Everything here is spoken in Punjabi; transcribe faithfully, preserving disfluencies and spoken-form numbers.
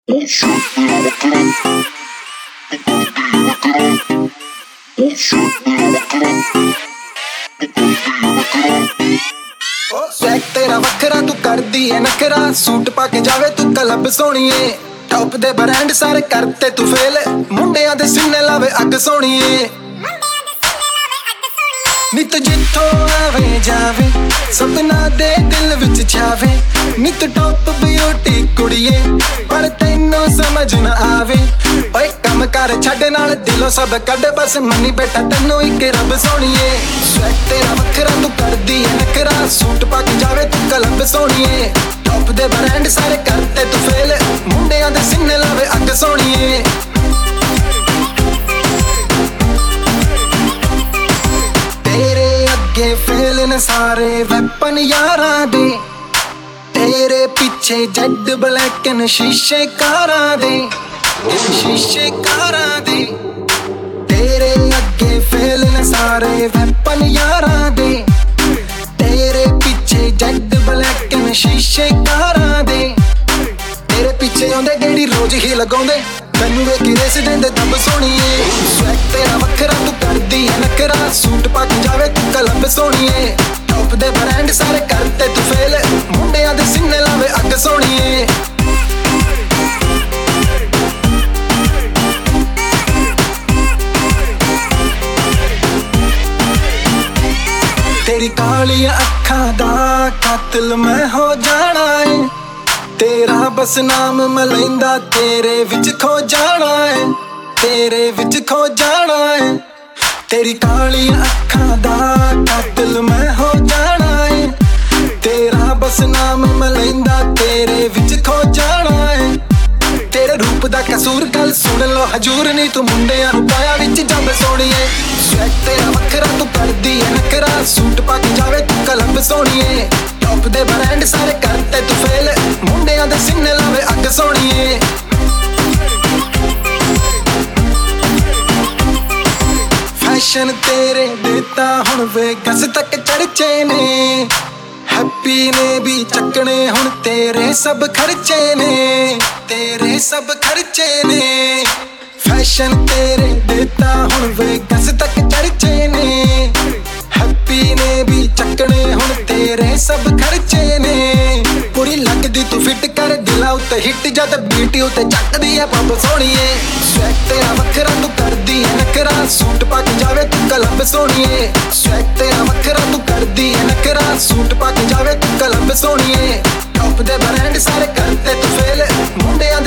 ਸਵੈਗ ਤੇਰਾ ਵੱਖਰਾ ਤੂੰ ਕਰਦੀ ਐ ਨਖਰਾ ਸੂਟ ਪਾ ਕੇ ਜਾਵੇ ਤੂੰ ਕਲੱਬ ਸੋਹਣੀਏ ਟੌਪ ਦੇ ਬ੍ਰਾਂਡ ਸਾਰੇ ਕਰਤੇ ਤੂੰ ਫੇਲ ਮੁੰਡਿਆਂ ਦੇ ਸਿੰਨੇ ਲਾਵੇ ਅੱਗ ਸੋਹਣੀਏ ਨੀ ਤੂੰ ਜਿੱਥੋਂ ਆਵੇ ਜਾਵੇ ਸੁਪਨਾ ਦੇ ਦਿਲ ਵਿੱਚ ਛਾਵੇ ਨੀ ਤੂੰ ਟੌਪ ਬਿਊਟੀ ਕੁੜੀਏ ਪਰ ਤੈਨੂੰ ਸਮਝ ਨਾ ਆਵੇ ਓਏ ਕੰਮ ਕਰ ਛੱਡ ਨਾਲ ਦਿਲੋਂ ਸਭ ਕੱਢ ਬਸ ਮੰਨੀ ਬੇਟਾ ਤੈਨੂੰ ਇੱਕ ਰੱਬ ਸੋਹਣੀਏ ਸਵੈਗ ਤੇਰਾ ਵੱਖਰਾ ਤੂੰ ਕਰਦੀ ਐ ਨਖਰਾ ਸੂਟ ਪਾ ਕੇ ਜਾਵੇ ਤੂੰ ਕਲੱਬ ਸੋਹਣੀਏ ਟੌਪ ਦੇ ਬ੍ਰਾਂਡ ਸਾਰੇ ਕਰਤੇ ਤੂੰ ਫੇਲ ਮੁੰਡਿਆਂ ਦੇ ਸਿੰਨੇ ਲਾਵੇ ਅੱਗ ਸੋਹਣੀਏ ਫੇਲ ਨੇ ਸਾਰੇ ਵੈਪਨ ਯਾਰਾਂ ਦੇ ਤੇਰੇ ਪਿੱਛੇ ਜੱਡ ਬਲੈਕ ਨ ਸ਼ੀਸ਼ੇ ਕਾਰਾਂ ਦੇ ਸ਼ੀਸ਼ੇ ਕਾਰਾਂ ਦੇ ਤੇਰੇ ਅੱਗੇ ਫੇਲ ਨੇ ਸਾਰੇ ਵੈਪਨ ਯਾਰਾਂ ਦੇ ਤੇਰੇ ਪਿੱਛੇ ਜੱਡ ਬਲੈਕ ਨ ਸ਼ੀਸ਼ੇ ਕਾਰਾਂ ਦੇ ਤੇਰੇ ਪਿੱਛੇ ਆਉਂਦੇ ਗੇੜੀ ਰੋਜ਼ ਹੀ ਲਗਾਉਂਦੇ ਮੈਨੂੰ ਵੇਖ ਕੇ ਰੇਸ ਦਿੰਦੇ ਦਮ ਸੋਹਣੀਏ ਸਵੈਗ ਤੇਰਾ ਵੱਖਰਾ ਤੂੰ ਕਰਦੀ ਐ ਨਖਰਾ ਸੂਟ ਪਾ ਕੇ ਜਾਵੇ ਤੂੰ ਕਲੱਬ ਸੋਹਣੀਏ ਟੌਪ ਦੇ ਬ੍ਰਾਂਡ ਸਾਰੇ ਕਰਤੇ ਤੂੰ ਫੇਲ ਮੁੰਡਿਆਂ ਦੇ ਸਿੰਨੇ ਲਾਵੇ ਅੱਗ ਸੋਹਣੀਏ ਤੇਰੀ ਕਾਲੀਆਂ ਅੱਖਾਂ ਦਾ ਕਾਤਲ ਮੈਂ ਹੋ ਜਾਣਾ ਏ ਤੇਰਾ ਬਸ ਨਾਮ ਮੈਂ ਲੈਂਦਾ ਤੇਰੇ ਵਿੱਚ ਖੋ ਜਾਣਾ ਏ ਤੇਰੇ ਵਿੱਚ ਖੋ ਜਾਣਾ ਏ ਤੇਰੀ ਕਾਲੀਆਂ ਅੱਖਾਂ ਦਾ ਕਾਤਲ ਮੈਂ ਹੋ ਜਾਣਾ ਏ ਤੇਰਾ ਬਸ ਨਾਮ ਮੈਂ ਲੈਂਦਾ ਤੇਰੇ ਵਿੱਚ ਖੋ ਜਾਣਾ ਏ ਤੇਰੇ ਰੂਪ ਦਾ ਕਸੂਰ ਗੱਲ ਸੁਣ ਲੋ ਹਜੂਰ ਨੀ ਤੂੰ ਮੁੰਡਿਆਂ ਨੂੰ ਪਾਇਆ ਵਿੱਚ ਜੰਮ ਸੋਹਣੀਏ ਸਵੈਗ ਤੇਰਾ ਵੱਖਰਾ ਤੂੰ ਕਰਦੀ ਐ ਨਖਰਾ ਸੂਟ ਪਾ ਕੇ ਜਾਵੇ ਤੂੰ ਕਲੱਬ ਸੋਹਣੀਏ ਟੌਪ ਦੇ ਬ੍ਰਾਂਡ ਸਾਰੇ ਕਰਤੇ ਤੂੰ ਫੇਲ ਮੁੰਡਿਆਂ ਦੇ ਸਿੰਨੇ ਲਾਵੇ ਅੱਗ ਸੋਹਣੀਏ ਫੈਸ਼ਨ ਤੇਰੇ ਦੇ ਤਾਂ ਹੁਣ ਵੇਗਸ ਤੱਕ ਚਰਚੇ ਨੇ ਹੈਪੀ ਨੇ ਵੀ ਚੱਕਣੇ ਹੁਣ ਤੇਰੇ ਸਭ ਖਰਚੇ ਨੇ ਤੇਰੇ ਸਭ ਖਰਚੇ ਨੇ ਫੈਸ਼ਨ ਤੇਰੇ ਦੇ ਤਾਂ ਹੁਣ ਵੇਗਸ ਤੱਕ ਚਰਚੇ ਨੇ ਹੈਪੀ ਨੇ ਵੀ ਚੱਕਣੇ ਹੁਣ ਤੇਰੇ ਸਭ ਖਰਚੇ ਨੇ ਪੂਰੀ ਲੱਗਦੀ ਤੂੰ ਫਿੱਟ ਕਰ ਦਿਲਾਂ ਉੱਤੇ ਹਿੱਟ ਜਦ ਬੀਟੀ ਉੱਤੇ ਚੱਕਦੀ ਐ ਪੰਪ ਸੋਹਣੀਏ ਸਵੈਗ ਤੇਰਾ ਵੱਖਰਾ ਤੂੰ ਕਰਦੀ ਐ ਨਖਰਾ ਸੂਟ ਪਾ ਕੇ ਜਾਵੇ ਤੂੰ ਕਲੱਬ ਸੋਹਣੀਏ ਸਵੈਗ ਤੇਰਾ ਵੱਖਰਾ ਤੂੰ ਕਰਦੀ ਐ ਨਖਰਾ ਸੂਟ ਪਾ ਕੇ ਜਾਵੇ ਤੂੰ ਕਲੱਬ ਸੋਹਣੀਏ ਟੌਪ ਦੇ ਬ੍ਰਾਂਡ ਸਾਰੇ ਕਰਤੇ ਤੂੰ ਫੇਲ ਮੁੰਡਿਆਂ